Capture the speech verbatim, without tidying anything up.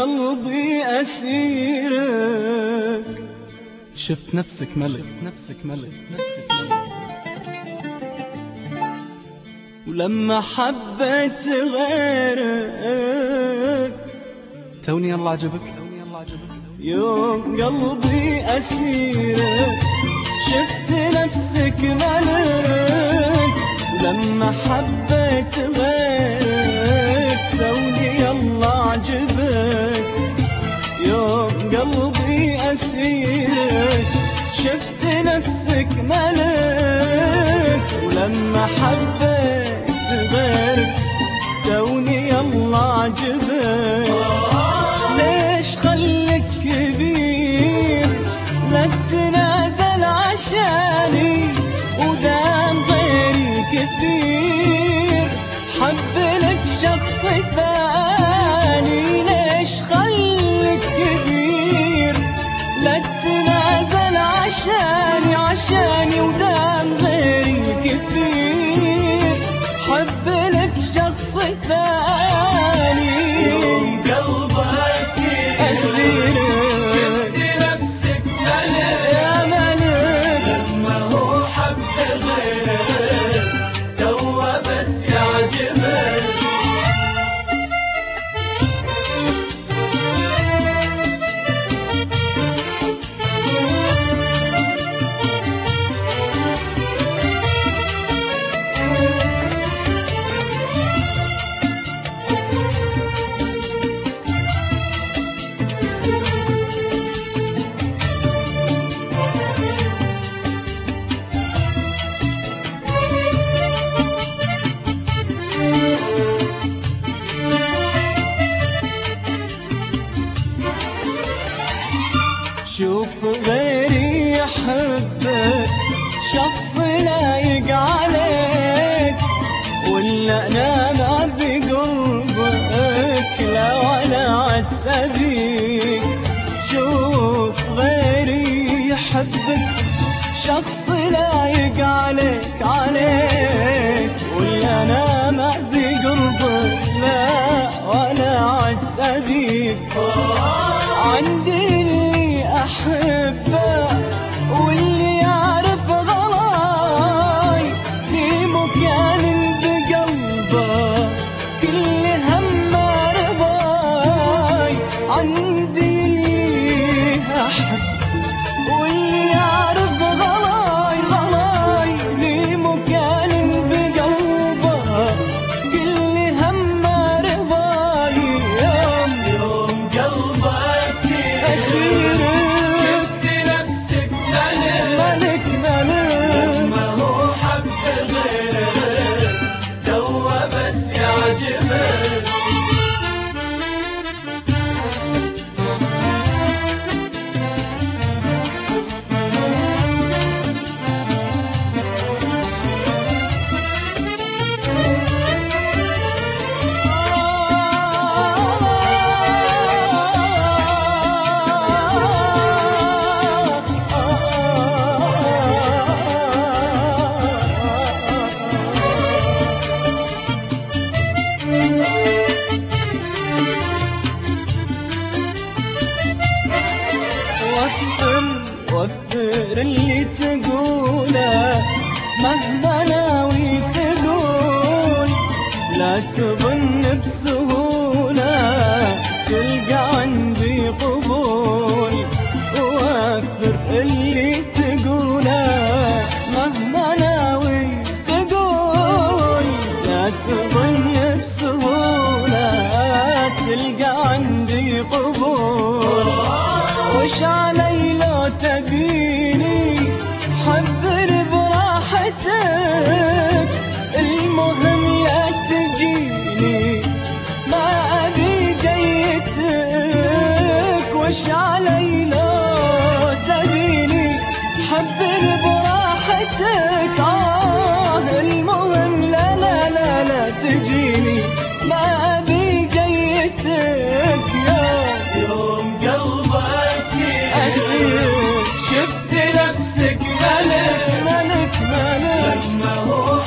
قلبي أسيرك. شفت نفسك ملك نفسك ملك نفسك ملك ولما حبيت غيرك توني الله عجبك يوم قلبي أسيرك. شفت نفسك ملك ولما حبيت غيرك توني الله عجبك يوم قلبي أسيرك. شفت نفسك ملك ولما حبيت غيرك توني الله عجبك. ليش خلك كبير لا تنازل عشاني ودام غيري كثير حب لك شخص ثاني. ليش خلك كبير لا تنازل عشاني عشاني ودام غيري كثير حب لك شخص ثاني. يوم قلبه أسير شفت نفسك ملك يا ملك لما هو حب غيرك توا بس يعجبك. شوف غيري يحبك شخص لايق عليك ولا انا ما بقربك لا ولا عتبيك. شوف غيري يحبك شخص لايق عليك عليك ولا انا ما بقربك لا ولا عتبيك. عندي أحبه واللي يعرف غلاي لي مكان بقلبه كل هم رضاي. عندي اللي أحب واللي يعرف غلاي غلاي لي مكان بقلبه كل هم رضاي. يوم يوم قلبه أسير أسير ملك ملك لما هو حب غيرك توا بس يعجبك. وفر وفر اللي تقوله مهما ناوي تقول لا تظن بسهولة تلقى عندي قبول. وفر اللي تقوله مهما ناوي تقول لا تظن بسهولة تلقى عندي قبول. وش علي لو تبيني حبني براحتك المهم لا تجيني ما أبي جيتك. وش علي لو تبيني حبني براحتك آه المهم لا لا لا لا تجيني ما أبي جيتك. يوم قلبه أسير شفت نفسك ملك ملك ملك لما هو